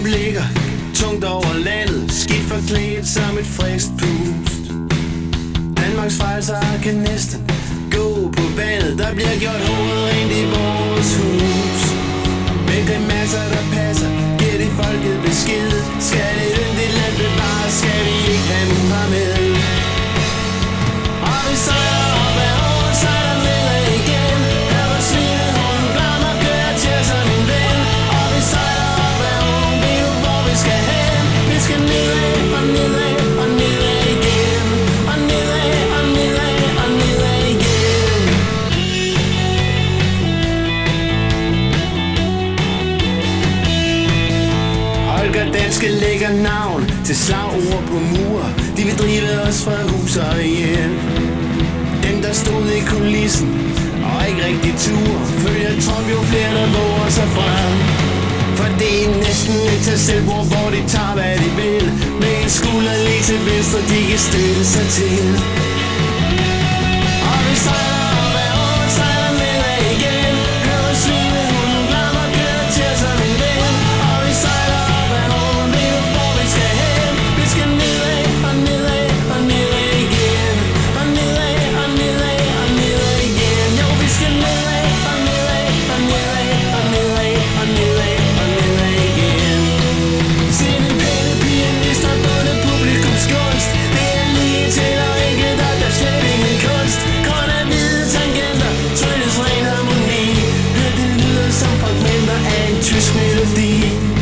blikker tungt over landet, skidt forklædt som et frisk pust. Danmarks frelser kan næsten gå på vandet, der bliver gjort hovedet rent i vores hus. Men det er masser der passer, giver de folket besked. Skal det yndigt land bevares, skal vi ikke have dem her med. Og vi sejler op ad året, sejler med igen. Her var svinehunden glad og kører til som en ven. Og vi sejler op ad året, ved du hvor vi skal hen. Vi skal nedad og nedad og nedad igen. Og nedad og nedad og nedad igen. Holger Danske lægger navn til slagord på mur. De vil drive os fra hus og hjem. Dem der stod i kulissen og ikke rigtig tur, følger Trump jo flere der våger sig frem. For det er næsten et tag selvbord, hvor de tager hvad de vil. Med en skulder lige til venstre, de kan støtte sig til. Og vi sejler op ad året, sejler nedad igen. Hører svinehunden glad og kører til som en ven. Og vi sejler op ad året, ved du hvor vi skal hen. Vi skal nedad og nedad og nedad igen. Og nedad og nedad og nedad igen. Jo, vi skal nedad og nedad og nedad og nedad og nedad og nedad igen. Se den pæne pianist og bundet publikums gunst. Det er lige til og enkelt, og der er slet ingen kunst. Grøn af hvide tangenter, tryllets ren harmoni. Hør det lyder som fragmenter af en tysk melodi.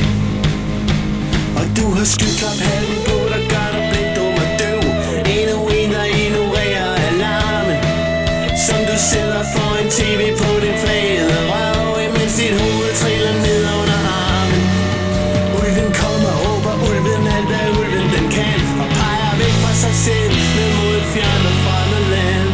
Og du har skyklaphatten på, der gør dig blind, dum og døv. Endnu en, der ignorerer alarmen. Som du sidder for en tv på din flade røv, imens dit hoved triller ned under armen. Ulven kommer, råber ulven alt hvad ulven den kan, og peger væk fra sig selv med mod et fjern og fremmed land.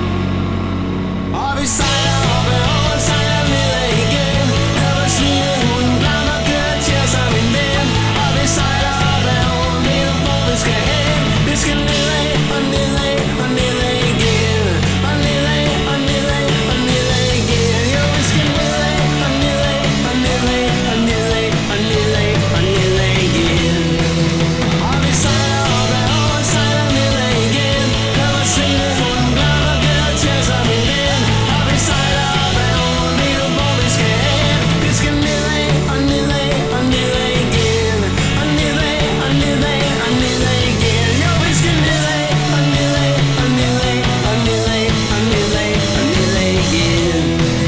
Og vi sejler op ad året, sejler nedad igen. Her var svinehunden glad og kører til som en ven. Og vi sejler op ad året, ved du hvor vi skal hen. Vi skal nedad og nedad og nedad igen. Og nedad og nedad og nedad igen. Jo, vi skal nedad og nedad og nedad og nedad og nedad og nedad igen. Og vi sejler op ad året, sejler nedad igen. Her var svinehunden glad og kører til som en ven. Og vi sejler op ad året, ved du hvor vi skal hen. Vi skal nedad og nedad og nedad igen. Og nedad og nedad og nedad igen. Jo, vi skal nedad og nedad og nedad og nedad og nedad og nedad igen.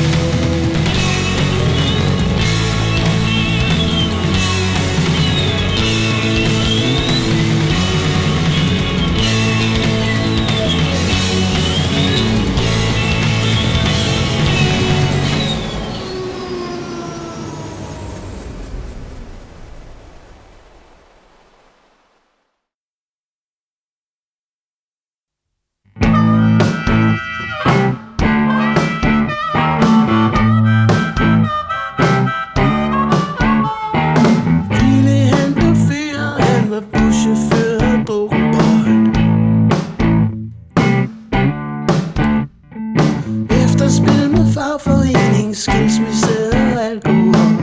Ville han på fyr, han var buschauffør og drog en bold. Efterspil med fagforening, skilsmisse og alkohol.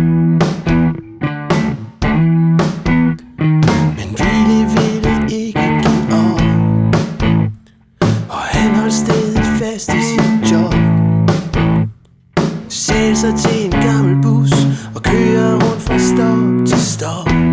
Men Ville ville ikke give op, og han holdt stedet fast i sit job. Sæl sig til en gammel bus og kører rundt fra stop til stop.